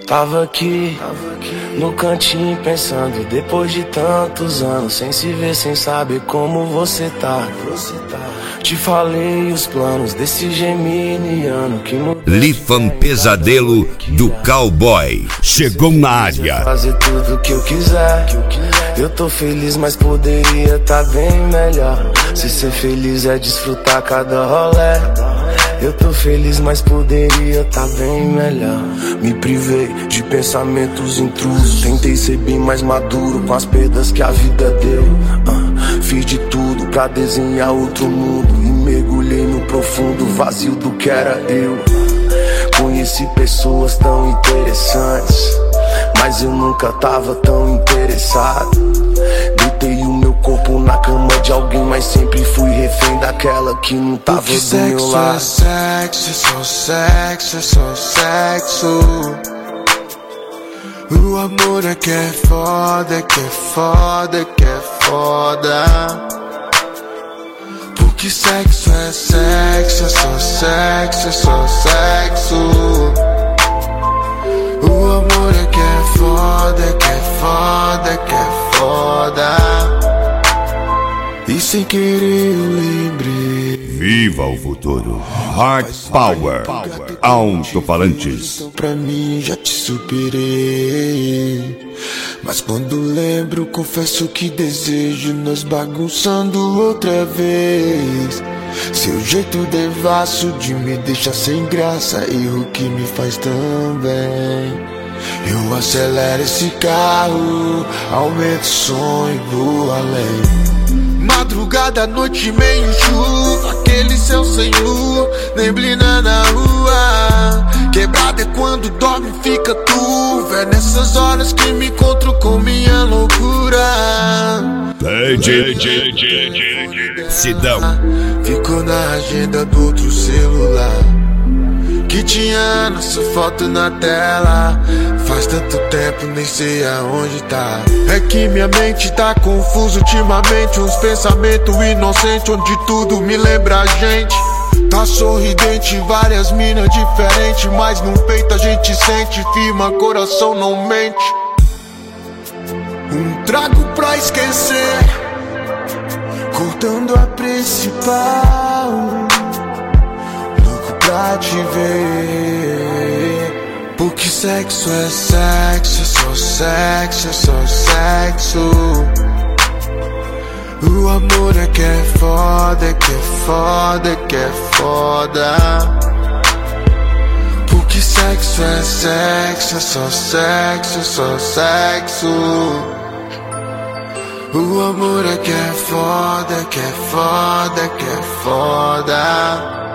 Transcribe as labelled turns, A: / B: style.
A: Tava aqui no cantinho pensando, depois de tantos anos, sem se ver, sem saber como você tá. Te falei os planos desse geminiano que no
B: Lifan Pesadelo do Cowboy chegou na área.
A: Fazer tudo que eu quiser. Eu tô feliz, mas poderia tá bem melhor. Se ser feliz é desfrutar cada rolé. Eu tô feliz, mas poderia tá bem melhor. Me privei de pensamentos intrusos. Tentei ser bem mais maduro com as perdas que a vida deu. Fiz de tudo pra desenhar outro mundo e mergulhei no profundo vazio do que era eu. Conheci pessoas tão interessantes, mas eu nunca tava tão interessado. Deitei o meu corpo na cama de alguém, mas sempre fui refém daquela que não tava do meu lado.
C: Sexo, só sexo, só sexo. O amor é que é foda, que é foda, que é foda. Porque sexo é sexo, é só sexo, é só sexo. O amor é que é foda, que é foda, que é foda. E sem querer eu lembrei.
B: Viva o futuro. Hard Power. Alto-falantes.
C: Então pra mim já te superei. Mas quando lembro, confesso que desejo nós bagunçando outra vez. Seu jeito devasso de me deixar sem graça, erro que me faz tão bem. Eu acelero esse carro, aumento o som e vou além. Madrugada, noite, meio chuva, aquele céu sem lua, neblina na rua. Quebrada é quando dorme e fica turva. É nessas horas que me encontro com minha loucura.
B: Sidão.
C: Ficou na agenda do outro celular que tinha nossa foto na tela. Faz tanto tempo, nem sei aonde tá. É que minha mente tá confusa ultimamente. Uns pensamentos inocentes onde tudo me lembra a gente. Tá sorridente, várias minas diferentes, mas no peito a gente sente firma, coração não mente. Um trago pra esquecer, cortando a principal, louco pra te ver. Porque sexo é sexo, é só sexo, é só sexo. O amor é que é foda, que é foda, que é foda. Porque sexo é sexo, é só sexo, é só sexo. O amor é que é foda, que é foda, que é foda.